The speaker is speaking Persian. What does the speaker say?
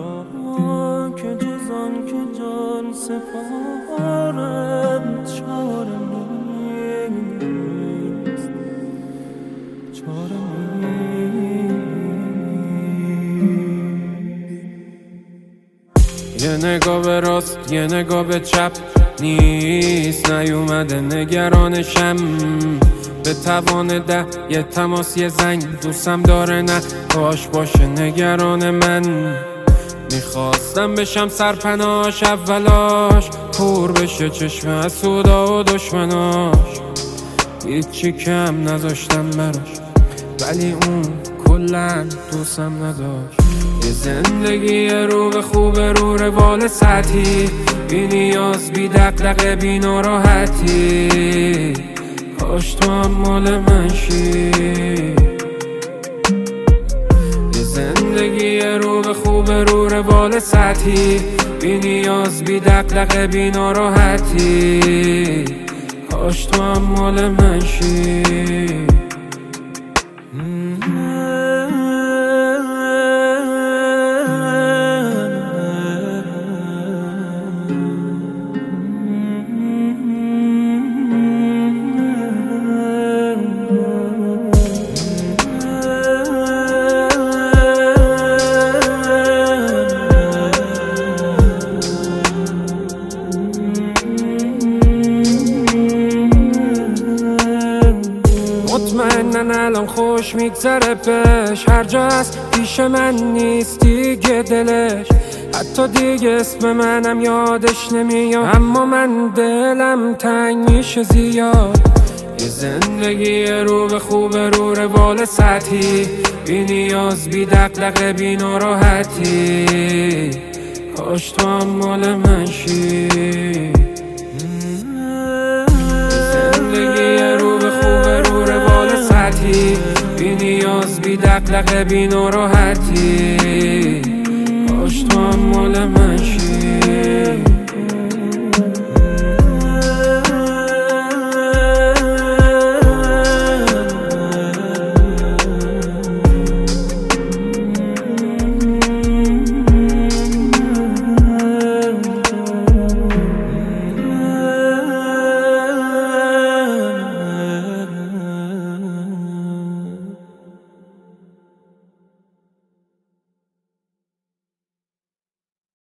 که جز آن که جان سپارم چاره نیست، چاره نیست. یه نگاه به راست یه نگاه به چپ نیست، نیومده نگرانشم به توان ده یه تماس یه زنگ دوستم داره نه کاش باشه نگران من. میخواستم بشم سرپناش اولاش کور بشه چشم حسودا و دشمناش، هیچی کم نذاشتم براش ولی اون کلن دوستم نداشت. یه زندگی رو به خوب رو روال سطحی بی نیاز بی دقدقه بی ناراحتی، کاش تو هم مال من شی. یه زندگی رو به خوب رو روال سطحی بی نیاز بی دقدقه بی ناراحتی، کاش تو هم مال من شی. مطمئنن الان خوش میگذره بهش، هر جا هست پیش من نیست دیگه دلش، حتی دیگه اسم منم یادش نمیاد، اما من دلم تنگ میشه زیاد. یه زندگی رو به خوب رو روال سطحی بی نیاز بی دقدقه بی ناراحتی، کاش تو هم مال من شی. بی نیاز بی دقدقه بی ناراحتی، کاش تو هم مال من شی.